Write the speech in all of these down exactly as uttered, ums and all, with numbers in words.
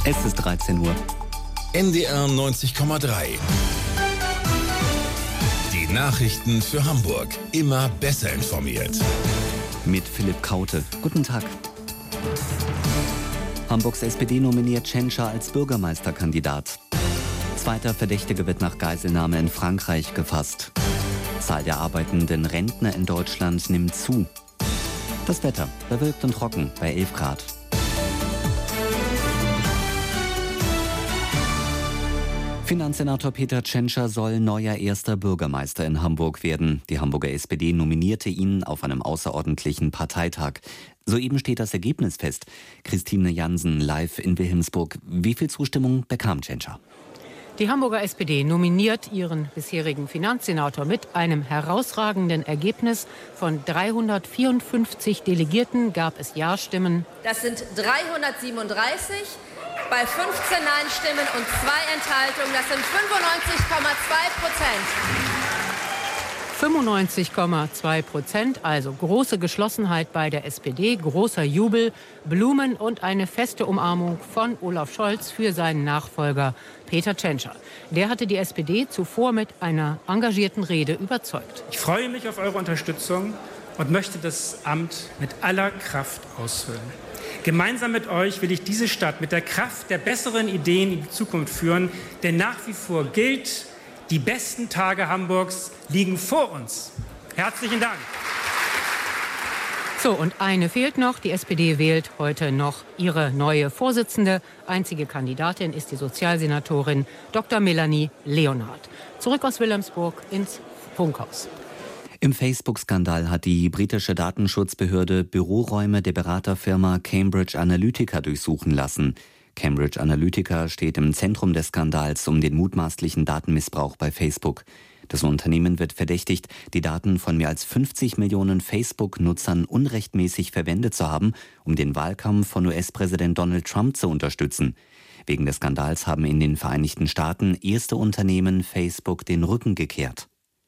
Es ist dreizehn Uhr. N D R neunzig Komma drei. Die Nachrichten für Hamburg. Immer besser informiert. Mit Philipp Kaute. Guten Tag. Hamburgs S P D nominiert Tschentscher als Bürgermeisterkandidat. Zweiter Verdächtiger wird nach Geiselnahme in Frankreich gefasst. Zahl der arbeitenden Rentner in Deutschland nimmt zu. Das Wetter bewölkt und trocken bei elf Grad. Finanzsenator Peter Tschentscher soll neuer erster Bürgermeister in Hamburg werden. Die Hamburger S P D nominierte ihn auf einem außerordentlichen Parteitag. Soeben steht das Ergebnis fest. Christine Jansen live in Wilhelmsburg. Wie viel Zustimmung bekam Tschentscher? Die Hamburger S P D nominiert ihren bisherigen Finanzsenator mit einem herausragenden Ergebnis. Von dreihundertvierundfünfzig Delegierten gab es Ja-Stimmen. Das sind dreihundertsiebenunddreißig. Bei fünfzehn Nein-Stimmen und zwei Enthaltungen, das sind fünfundneunzig Komma zwei Prozent. fünfundneunzig Komma zwei Prozent, also große Geschlossenheit bei der S P D, großer Jubel, Blumen und eine feste Umarmung von Olaf Scholz für seinen Nachfolger Peter Tschentscher. Der hatte die S P D zuvor mit einer engagierten Rede überzeugt. Ich freue mich auf eure Unterstützung und möchte das Amt mit aller Kraft ausfüllen. Gemeinsam mit euch will ich diese Stadt mit der Kraft der besseren Ideen in die Zukunft führen, denn nach wie vor gilt, die besten Tage Hamburgs liegen vor uns. Herzlichen Dank. So, und eine fehlt noch. Die S P D wählt heute noch ihre neue Vorsitzende. Einzige Kandidatin ist die Sozialsenatorin Doktor Melanie Leonhardt. Zurück aus Wilhelmsburg ins Funkhaus. Im Facebook-Skandal hat die britische Datenschutzbehörde Büroräume der Beraterfirma Cambridge Analytica durchsuchen lassen. Cambridge Analytica steht im Zentrum des Skandals um den mutmaßlichen Datenmissbrauch bei Facebook. Das Unternehmen wird verdächtigt, die Daten von mehr als fünfzig Millionen Facebook-Nutzern unrechtmäßig verwendet zu haben, um den Wahlkampf von U S-Präsident Donald Trump zu unterstützen. Wegen des Skandals haben in den Vereinigten Staaten erste Unternehmen Facebook den Rücken gekehrt.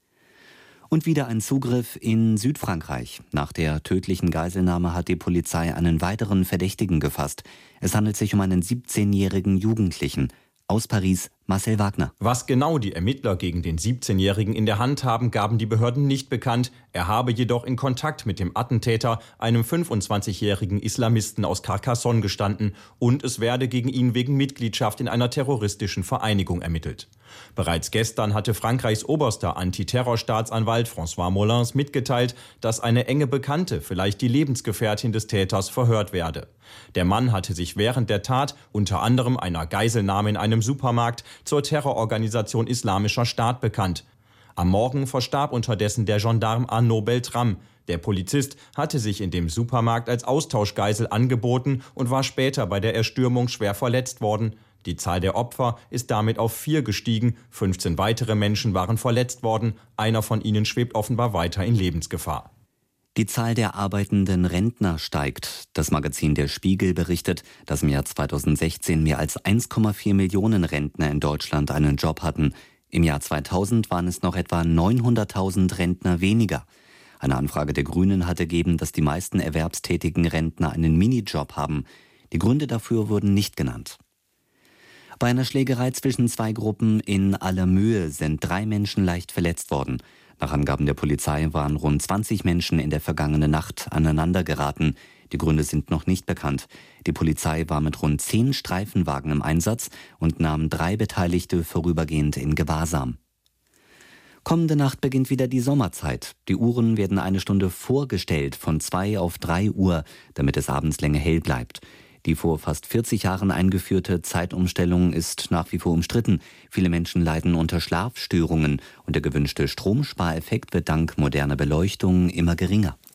Und wieder ein Zugriff in Südfrankreich. Nach der tödlichen Geiselnahme hat die Polizei einen weiteren Verdächtigen gefasst. Es handelt sich um einen siebzehnjährigen Jugendlichen. Aus Paris, Marcel Wagner. Was genau die Ermittler gegen den siebzehnjährigen in der Hand haben, gaben die Behörden nicht bekannt. Er habe jedoch in Kontakt mit dem Attentäter, einem fünfundzwanzigjährigen Islamisten aus Carcassonne, gestanden und es werde gegen ihn wegen Mitgliedschaft in einer terroristischen Vereinigung ermittelt. Bereits gestern hatte Frankreichs oberster Antiterrorstaatsanwalt François Molins mitgeteilt, dass eine enge Bekannte, vielleicht die Lebensgefährtin des Täters, verhört werde. Der Mann hatte sich während der Tat, unter anderem einer Geiselnahme in einem Supermarkt, zur Terrororganisation Islamischer Staat bekannt. Am Morgen verstarb unterdessen der Gendarm Arnaud Beltrame. Der Polizist hatte sich in dem Supermarkt als Austauschgeisel angeboten und war später bei der Erstürmung schwer verletzt worden. Die Zahl der Opfer ist damit auf vier gestiegen. fünfzehn weitere Menschen waren verletzt worden. Einer von ihnen schwebt offenbar weiter in Lebensgefahr. Die Zahl der arbeitenden Rentner steigt. Das Magazin Der Spiegel berichtet, dass im Jahr zweitausendsechzehn mehr als eins Komma vier Millionen Rentner in Deutschland einen Job hatten. Im Jahr zweitausend waren es noch etwa neunhunderttausend Rentner weniger. Eine Anfrage der Grünen hat ergeben, dass die meisten erwerbstätigen Rentner einen Minijob haben. Die Gründe dafür wurden nicht genannt. Bei einer Schlägerei zwischen zwei Gruppen in Allermöhe sind drei Menschen leicht verletzt worden. Nach Angaben der Polizei waren rund zwanzig Menschen in der vergangenen Nacht aneinandergeraten. Die Gründe sind noch nicht bekannt. Die Polizei war mit rund zehn Streifenwagen im Einsatz und nahm drei Beteiligte vorübergehend in Gewahrsam. Kommende Nacht beginnt wieder die Sommerzeit. Die Uhren werden eine Stunde vorgestellt, von zwei auf drei Uhr, damit es abends länger hell bleibt. Die vor fast vierzig Jahren eingeführte Zeitumstellung ist nach wie vor umstritten. Viele Menschen leiden unter Schlafstörungen und der gewünschte Stromspareffekt wird dank moderner Beleuchtung immer geringer.